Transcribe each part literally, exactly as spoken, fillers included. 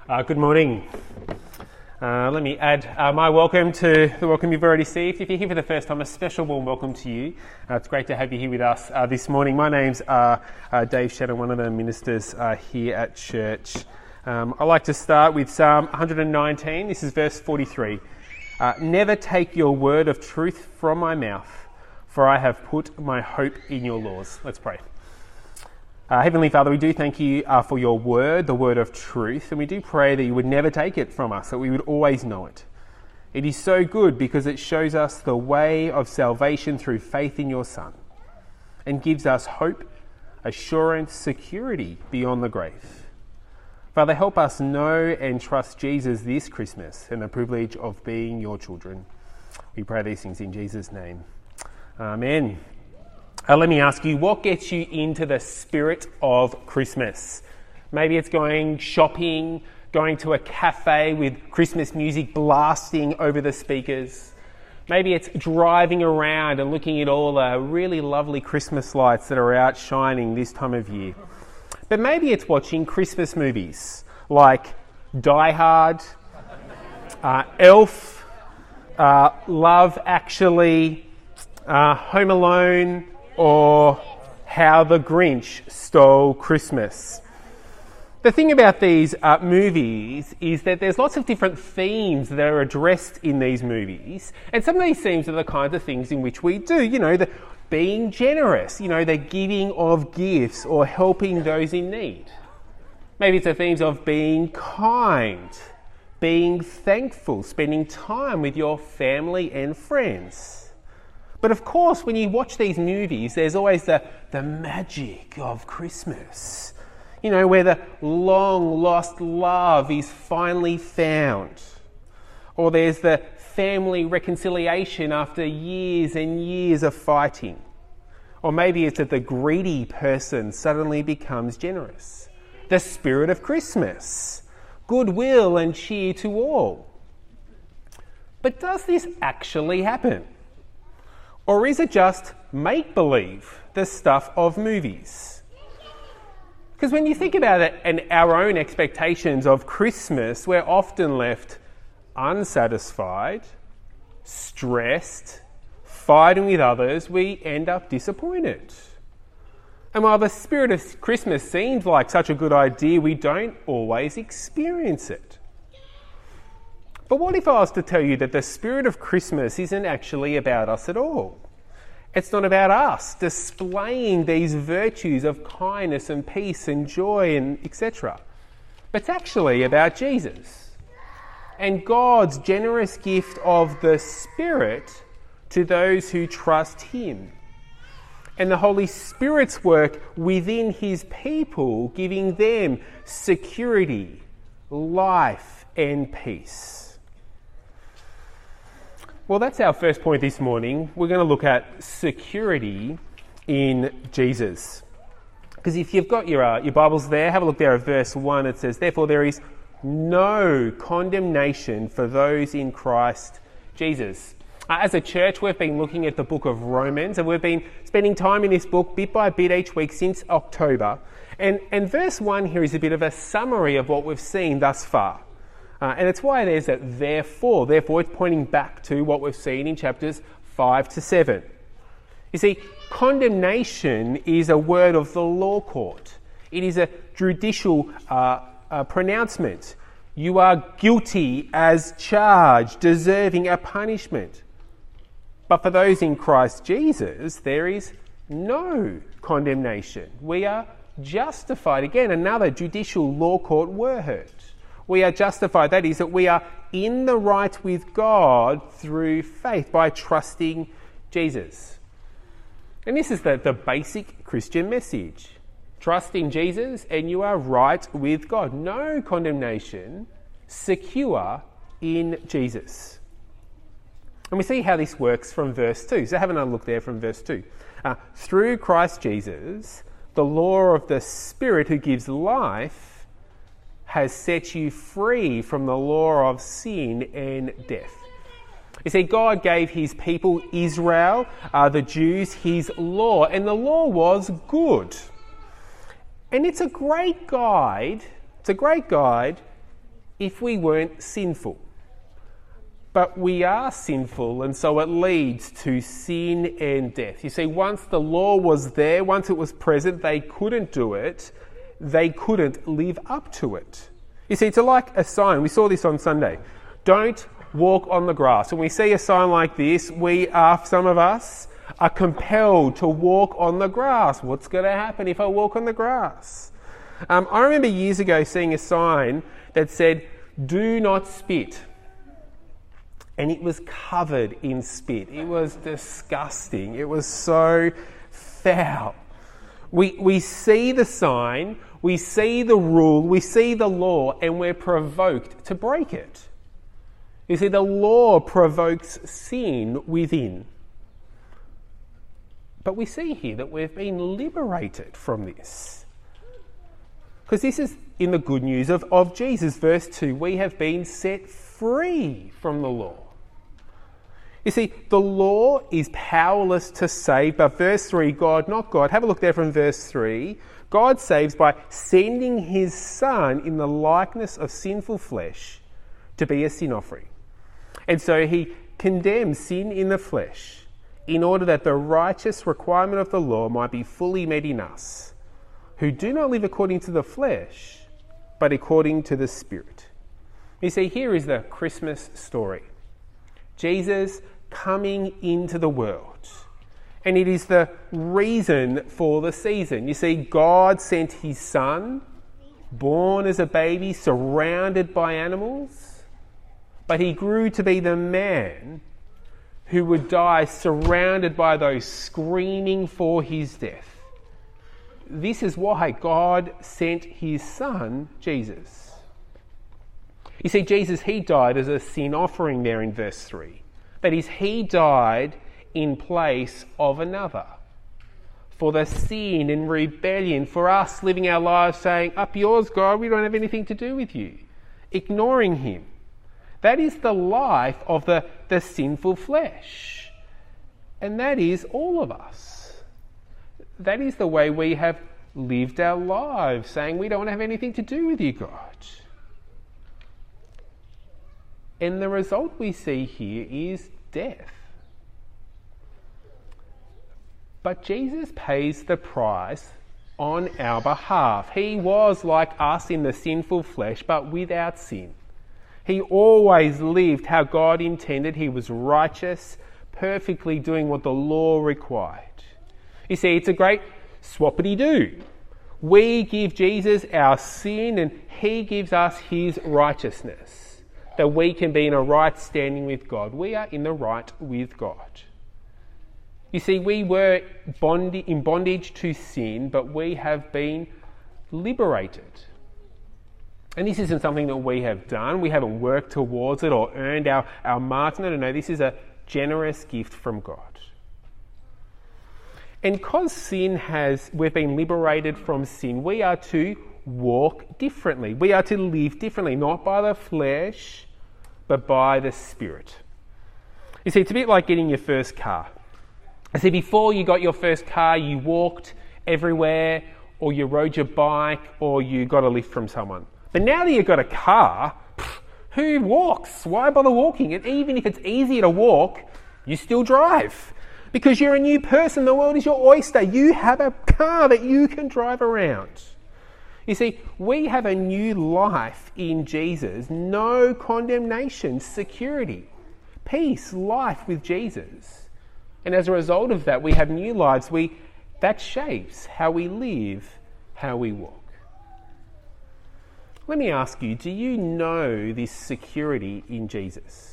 Uh, good morning. Uh, let me add uh, my welcome to the welcome you've already received. If you're here for the first time, a special warm welcome to you. Uh, it's great to have you here with us uh, this morning. My name's uh, uh, Dave Shannon, one of the ministers uh, here at church. Um, I'd like to start with Psalm one nineteen. This is verse forty-three. Uh, Never take your word of truth from my mouth, for I have put my hope in your laws. Let's pray. Uh, Heavenly Father, we do thank you uh, for your word, the word of truth, and we do pray that you would never take it from us, that we would always know it. It is so good because it shows us the way of salvation through faith in your Son and gives us hope, assurance, security beyond the grave. Father, help us know and trust Jesus this Christmas and the privilege of being your children. We pray these things in Jesus' name. Amen. Uh, let me ask you, what gets you into the spirit of Christmas? Maybe it's going shopping, going to a cafe with Christmas music blasting over the speakers. Maybe it's driving around and looking at all the really lovely Christmas lights that are out shining this time of year. But maybe it's watching Christmas movies like Die Hard, uh, Elf, uh, Love Actually, uh, Home Alone, or How the Grinch Stole Christmas. The thing about these uh, movies is that there's lots of different themes that are addressed in these movies, and some of these themes are the kinds of things in which we do, you know, the being generous, you know, the giving of gifts or helping those in need. Maybe it's the themes of being kind, being thankful, spending time with your family and friends. But of course, when you watch these movies, there's always the, the magic of Christmas. You know, where the long-lost love is finally found. Or there's the family reconciliation after years and years of fighting. Or maybe it's that the greedy person suddenly becomes generous. The spirit of Christmas. Goodwill and cheer to all. But does this actually happen? Or is it just make-believe, the stuff of movies? Because when you think about it and our own expectations of Christmas, we're often left unsatisfied, stressed, fighting with others. We end up disappointed. And while the spirit of Christmas seems like such a good idea, we don't always experience it. But what if I was to tell you that the spirit of Christmas isn't actually about us at all? It's not about us displaying these virtues of kindness and peace and joy and et cetera. But it's actually about Jesus and God's generous gift of the Spirit to those who trust Him. And the Holy Spirit's work within His people, giving them security, life and peace. Well, that's our first point this morning. We're going to look at security in Jesus. Because if you've got your, uh, your Bibles there, have a look there at verse one. It says, "Therefore there is no condemnation for those in Christ Jesus." Uh, as a church, we've been looking at the book of Romans, and we've been spending time in this book bit by bit each week since October. And, and verse one here is a bit of a summary of what we've seen thus far. Uh, and it's why there's that therefore. Therefore, it's pointing back to what we've seen in chapters five to seven. You see, condemnation is a word of the law court. It is a judicial uh, uh, pronouncement. You are guilty as charged, deserving a punishment. But for those in Christ Jesus, there is no condemnation. We are justified. Again, another judicial law court word. We are justified. That is, that we are in the right with God through faith by trusting Jesus. And this is the, the basic Christian message. Trust in Jesus and you are right with God. No condemnation, secure in Jesus. And we see how this works from verse two. So have another look there from verse two. Uh, through Christ Jesus, the law of the Spirit who gives life has set you free from the law of sin and death. You see, God gave his people Israel, uh, the Jews, his law, and the law was good. And it's a great guide, it's a great guide if we weren't sinful. But we are sinful, and so it leads to sin and death. You see, once the law was there, once it was present, they couldn't do it. They couldn't live up to it. You see, it's like a sign. We saw this on Sunday. Don't walk on the grass. When we see a sign like this, we are, some of us, are compelled to walk on the grass. What's going to happen if I walk on the grass? Um, I remember years ago seeing a sign that said, "Do not spit." And it was covered in spit. It was disgusting. It was so foul. We, we see the sign, we see the rule, we see the law, and we're provoked to break it. You see, the law provokes sin within. But we see here that we've been liberated from this. Because this is in the good news of, of Jesus. Verse two, we have been set free from the law. You see, the law is powerless to save, but verse three, God, not God, have a look there from verse three. God saves by sending his Son in the likeness of sinful flesh to be a sin offering. And so he condemns sin in the flesh in order that the righteous requirement of the law might be fully met in us, who do not live according to the flesh, but according to the Spirit. You see, here is the Christmas story. Jesus coming into the world. And it is the reason for the season. You see, God sent his Son, born as a baby, surrounded by animals, but he grew to be the man who would die surrounded by those screaming for his death. This is why God sent his Son, Jesus. You see, Jesus, he died as a sin offering there in verse three. That is, he died in place of another. For the sin and rebellion, for us living our lives saying, "Up yours, God, we don't have anything to do with you." Ignoring him. That is the life of the, the sinful flesh. And that is all of us. That is the way we have lived our lives, saying we don't have anything to do with you, God. And the result we see here is death. But Jesus pays the price on our behalf. He was like us in the sinful flesh, but without sin. He always lived how God intended. He was righteous, perfectly doing what the law required. You see, it's a great swappity-doo. We give Jesus our sin and he gives us his righteousness. That we can be in a right standing with God. We are in the right with God. You see, we were bond- in bondage to sin, but we have been liberated. And this isn't something that we have done. We haven't worked towards it or earned our, our marks. No, no, no. This is a generous gift from God. And because sin has, we've been liberated from sin, we are to walk differently. We are to live differently, not by the flesh, but by the Spirit. You see, it's a bit like getting your first car. I see, before you got your first car, you walked everywhere, or you rode your bike, or you got a lift from someone. But now that you've got a car, who walks? Why bother walking? And even if it's easier to walk, you still drive. Because you're a new person. The world is your oyster. You have a car that you can drive around. You see, we have a new life in Jesus. No condemnation, security, peace, life with Jesus. And as a result of that, we have new lives. We that shapes how we live, how we walk. Let me ask you, do you know this security in Jesus?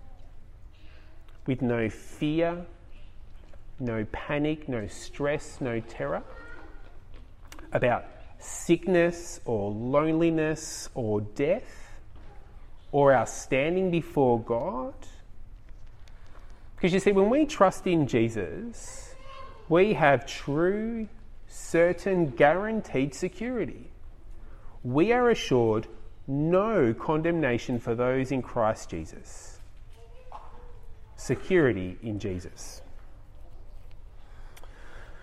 With no fear, no panic, no stress, no terror about sickness or loneliness or death or our standing before God? Because you see, when we trust in Jesus, we have true, certain, guaranteed security. We are assured no condemnation for those in Christ Jesus. Security in Jesus.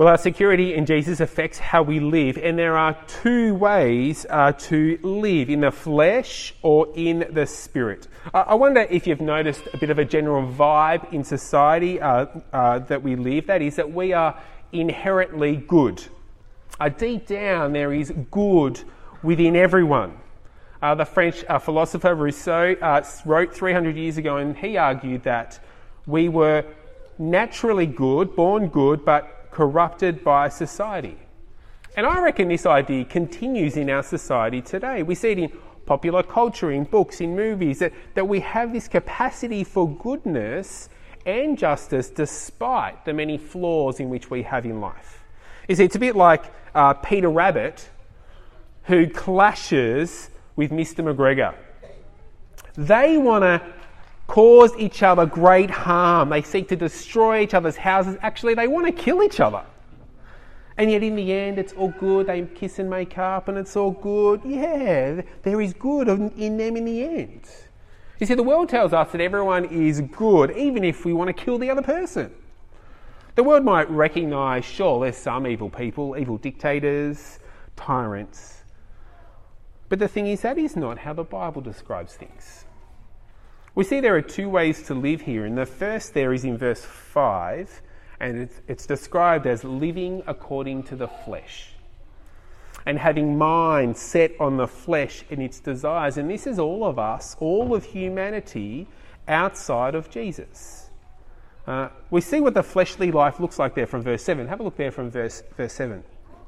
Well, our security in Jesus affects how we live, and there are two ways uh, to live, in the flesh or in the spirit. Uh, I wonder if you've noticed a bit of a general vibe in society uh, uh, that we live, that is that we are inherently good. Uh, deep down there is good within everyone. Uh, the French uh, philosopher Rousseau uh, wrote three hundred years ago, and he argued that we were naturally good, born good, but corrupted by society. And I reckon this idea continues in our society today. We see it in popular culture, in books, in movies, that, that we have this capacity for goodness and justice despite the many flaws in which we have in life. You see, it's a bit like uh, Peter Rabbit, who clashes with Mister McGregor. They want to cause each other great harm. They seek to destroy each other's houses. Actually, they want to kill each other. And yet in the end, it's all good. They kiss and make up and it's all good. Yeah, there is good in them in the end. You see, the world tells us that everyone is good, even if we want to kill the other person. The world might recognise, sure, there's some evil people, evil dictators, tyrants. But the thing is, that is not how the Bible describes things. We see there are two ways to live here, and the first there is in verse five, and it's, it's described as living according to the flesh and having mind set on the flesh and its desires. And this is all of us, all of humanity outside of Jesus. Uh, we see what the fleshly life looks like there from verse seven. Have a look there from verse, verse seven.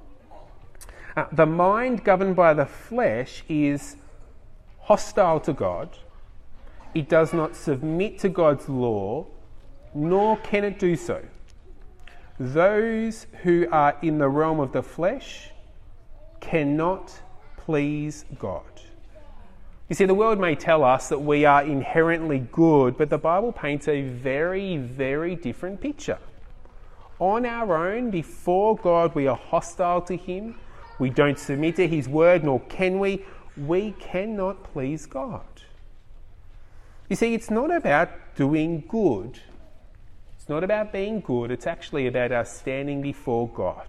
Uh, the mind governed by the flesh is hostile to God. It does not submit to God's law, nor can it do so. Those who are in the realm of the flesh cannot please God. You see, the world may tell us that we are inherently good, but the Bible paints a very, very different picture. On our own, before God, we are hostile to Him. We don't submit to His word, nor can we. We cannot please God. You see, it's not about doing good. It's not about being good. It's actually about us standing before God.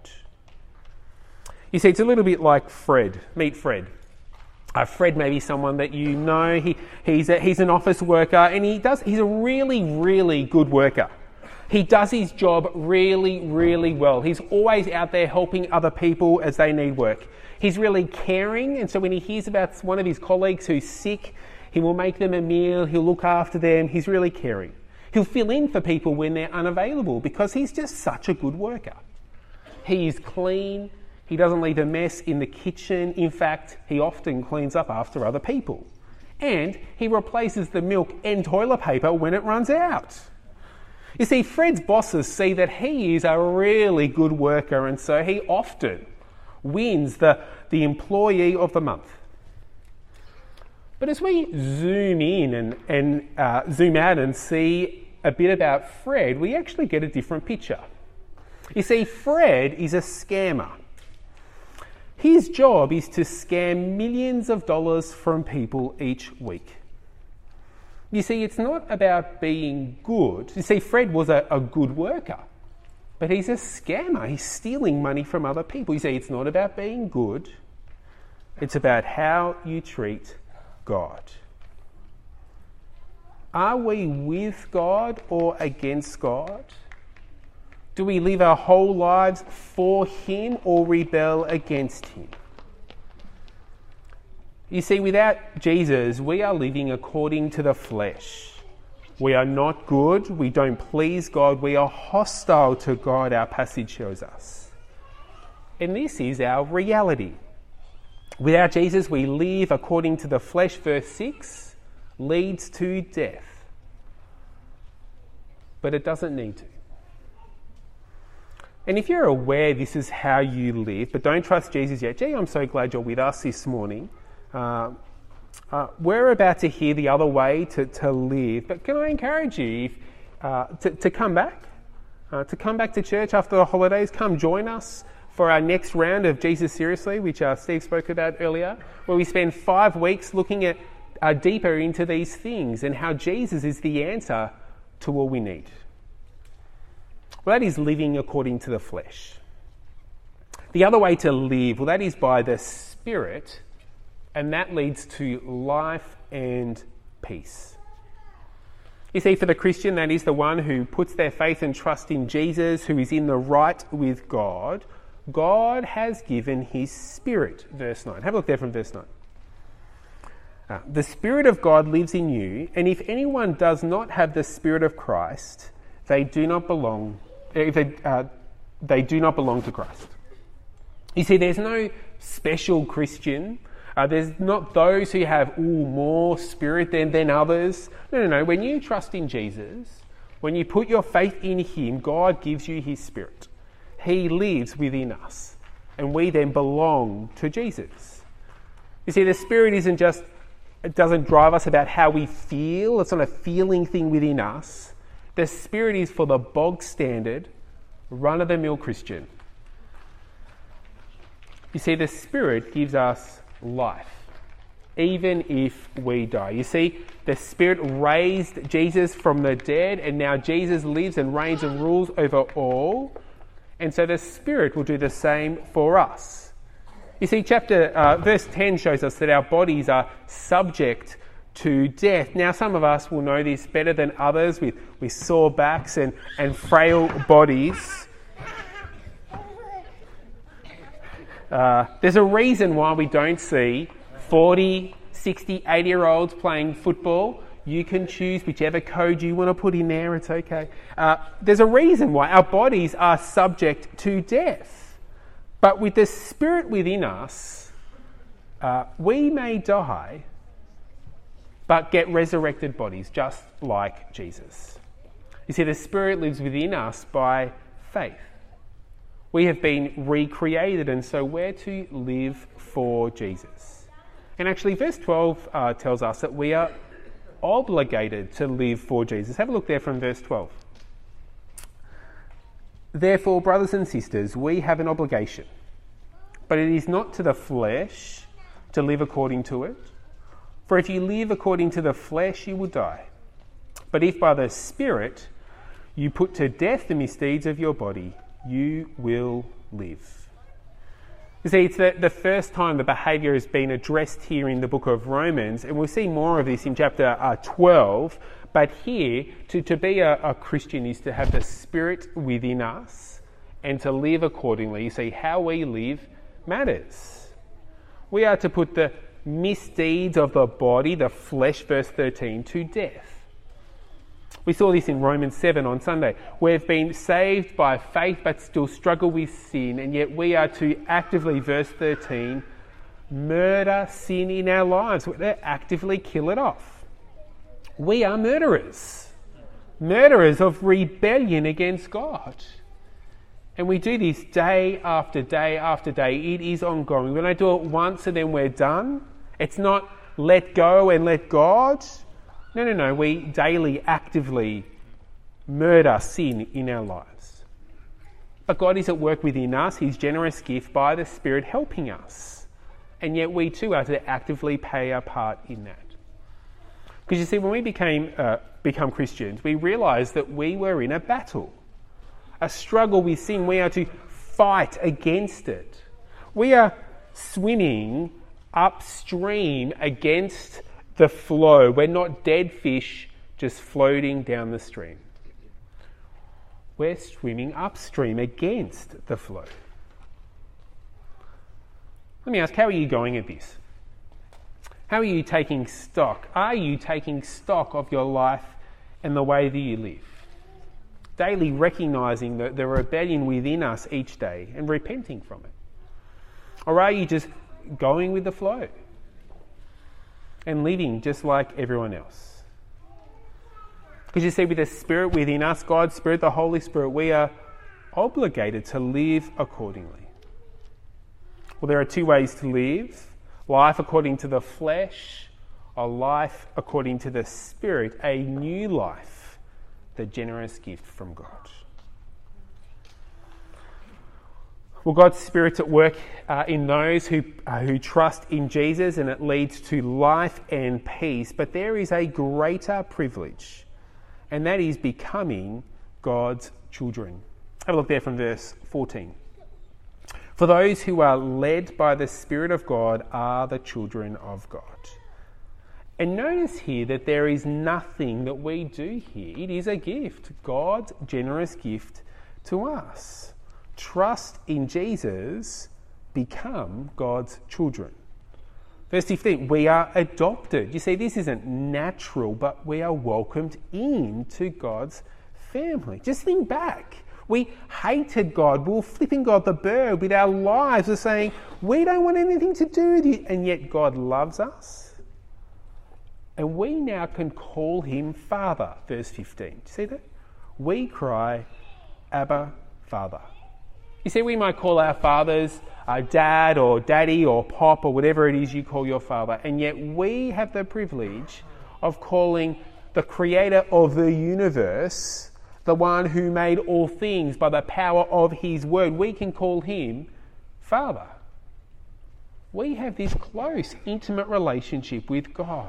You see, it's a little bit like Fred. Meet Fred. Uh, Fred may be someone that you know. He, he's, a, he's an office worker, and he does. He's a really, really good worker. He does his job really, really well. He's always out there helping other people as they need work. He's really caring, and so when he hears about one of his colleagues who's sick, he will make them a meal, he'll look after them, he's really caring. He'll fill in for people when they're unavailable because he's just such a good worker. He is clean, he doesn't leave a mess in the kitchen. In fact, he often cleans up after other people. And he replaces the milk and toilet paper when it runs out. You see, Fred's bosses see that he is a really good worker, and so he often wins the, the employee of the month. But as we zoom in and, and uh, zoom out and see a bit about Fred, we actually get a different picture. You see, Fred is a scammer. His job is to scam millions of dollars from people each week. You see, it's not about being good. You see, Fred was a, a good worker, but he's a scammer. He's stealing money from other people. You see, it's not about being good. It's about how you treat God. Are we with God or against God? Do we live our whole lives for Him or rebel against Him? You see, without Jesus, we are living according to the flesh. We are not good. We don't please God. We are hostile to God, our passage shows us. And this is our reality. Without Jesus, we live according to the flesh. Verse six leads to death. But it doesn't need to. And if you're aware this is how you live, but don't trust Jesus yet, gee, I'm so glad you're with us this morning. Uh, uh, we're about to hear the other way to, to live, but can I encourage you if, uh, to, to come back, uh, to come back to church after the holidays. Come join us for our next round of Jesus Seriously, which uh, Steve spoke about earlier, where we spend five weeks looking at uh, deeper into these things and how Jesus is the answer to all we need. Well, that is living according to the flesh. The other way to live, well, that is by the Spirit, and that leads to life and peace. You see, for the Christian, that is the one who puts their faith and trust in Jesus, who is in the right with God. God has given his Spirit, verse nine. Have a look there from verse nine. Uh, the Spirit of God lives in you, and if anyone does not have the Spirit of Christ, they do not belong. If they, uh, they do not belong to Christ. You see, there's no special Christian. Uh, there's not those who have ooh, more Spirit than, than others. No, no, no. When you trust in Jesus, when you put your faith in him, God gives you his Spirit. He lives within us, and we then belong to Jesus. You see, the Spirit isn't just, it doesn't drive us about how we feel. It's not a feeling thing within us. The Spirit is for the bog standard, run-of-the-mill Christian. You see, the Spirit gives us life, even if we die. You see, the Spirit raised Jesus from the dead, and now Jesus lives and reigns and rules over all. And so the Spirit will do the same for us. You see, chapter uh, verse ten shows us that our bodies are subject to death. Now, some of us will know this better than others with, with sore backs and, and frail bodies. Uh, there's a reason why we don't see forty, sixty, eighty-year-olds playing football. You can choose whichever code you want to put in there. It's okay. Uh, there's a reason why our bodies are subject to death. But with the Spirit within us, uh, we may die, but get resurrected bodies, just like Jesus. You see, the Spirit lives within us by faith. We have been recreated, and so we're to live for Jesus. And actually, verse twelve uh, tells us that we are obligated to live for Jesus. Have a look there from verse twelve. Therefore, brothers and sisters, we have an obligation, but it is not to the flesh to live according to it. For if you live according to the flesh, you will die. But if by the Spirit you put to death the misdeeds of your body, you will live. You see, it's the, the first time the behaviour has been addressed here in the book of Romans, and we'll see more of this in chapter uh, twelve. But here, to, to be a, a Christian is to have the Spirit within us and to live accordingly. You see, how we live matters. We are to put the misdeeds of the body, the flesh, verse thirteen, to death. We saw this in Romans seven on Sunday. We've been saved by faith but still struggle with sin, and yet we are to actively, verse thirteen, murder sin in our lives. We're to actively kill it off. We are murderers. Murderers of rebellion against God. And we do this day after day after day. It is ongoing. We don't do it once and then we're done. It's not let go and let God. No, no, no. We daily, actively murder sin in our lives. But God is at work within us, his generous gift by the Spirit helping us. And yet we too are to actively play our part in that. Because you see, when we became uh, become Christians, we realised that we were in a battle. A struggle with sin. We are to fight against it. We are swimming upstream against the flow. We're not dead fish just floating down the stream. We're swimming upstream against the flow. Let me ask, how are you going at this? How are you taking stock? Are you taking stock of your life and the way that you live? Daily recognising the, the rebellion within us each day and repenting from it? Or are you just going with the flow and living just like everyone else? Because you see, with the Spirit within us, God's Spirit, the Holy Spirit, we are obligated to live accordingly. Well, there are two ways to live. Life according to the flesh, or life according to the Spirit, a new life, the generous gift from God. Well, God's Spirit's at work uh, in those who uh, who trust in Jesus, and it leads to life and peace. But there is a greater privilege, and that is becoming God's children. Have a look there from verse fourteen. For those who are led by the Spirit of God are the children of God. And notice here that there is nothing that we do here. It is a gift, God's generous gift to us. Trust in Jesus, become God's children. Verse fifteen, we are adopted. You see, this isn't natural, but we are welcomed into God's family. Just think back. We hated God. We were flipping God the bird with our lives. We're saying, we don't want anything to do with you. And yet God loves us. And we now can call him Father, verse fifteen. Do you see that? We cry, Abba, Father. You see, we might call our fathers our dad or daddy or pop or whatever it is you call your father. And yet we have the privilege of calling the creator of the universe, the one who made all things by the power of his word, we can call him Father. We have this close, intimate relationship with God.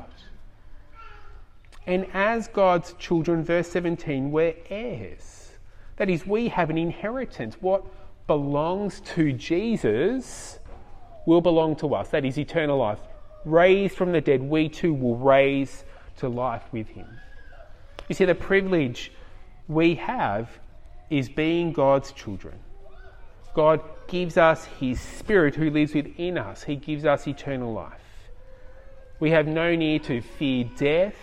And as God's children, verse seventeen, we're heirs. That is, we have an inheritance. What belongs to Jesus will belong to us. That is eternal life. Raised from the dead, we too will raise to life with him. You see, the privilege we have is being God's children. God gives us his Spirit who lives within us. He gives us eternal life. We have no need to fear death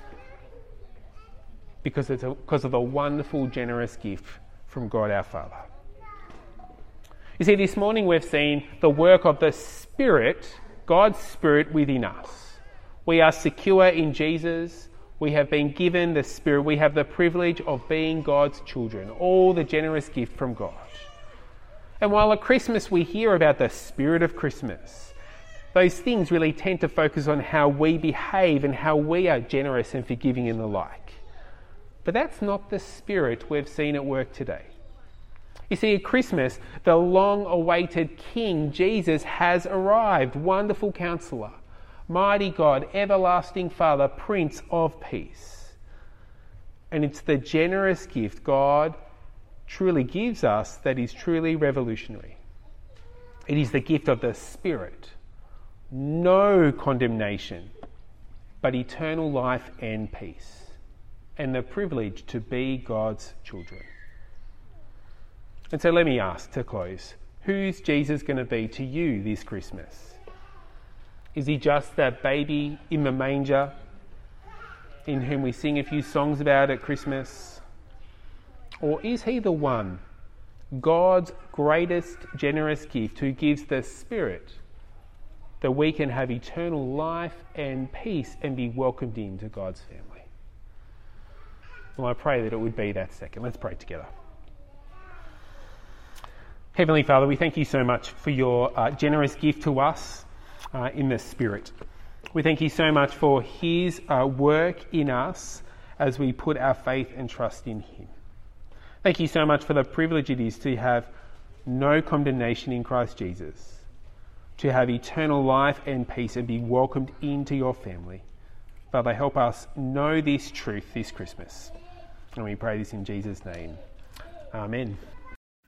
because, it's a, because of the wonderful, generous gift from God our Father. You see, this morning we've seen the work of the Spirit, God's Spirit within us. We are secure in Jesus. We have been given the Spirit. We have the privilege of being God's children, all the generous gift from God. And while at Christmas we hear about the spirit of Christmas, those things really tend to focus on how we behave and how we are generous and forgiving and the like. But that's not the spirit we've seen at work today. You see, at Christmas, the long-awaited King, Jesus, has arrived. Wonderful Counselor, Mighty God, Everlasting Father, Prince of Peace. And it's the generous gift God truly gives us that is truly revolutionary. It is the gift of the Spirit. No condemnation, but eternal life and peace. And the privilege to be God's children. And so let me ask to close, who's Jesus going to be to you this Christmas? Is he just that baby in the manger in whom we sing a few songs about at Christmas? Or is he the one, God's greatest generous gift, who gives the Spirit that we can have eternal life and peace and be welcomed into God's family? Well, I pray that it would be that second. Let's pray together. Heavenly Father, we thank you so much for your uh, generous gift to us uh, in the Spirit. We thank you so much for his uh, work in us as we put our faith and trust in him. Thank you so much for the privilege it is to have no condemnation in Christ Jesus, to have eternal life and peace and be welcomed into your family. Father, help us know this truth this Christmas. And we pray this in Jesus' name. Amen.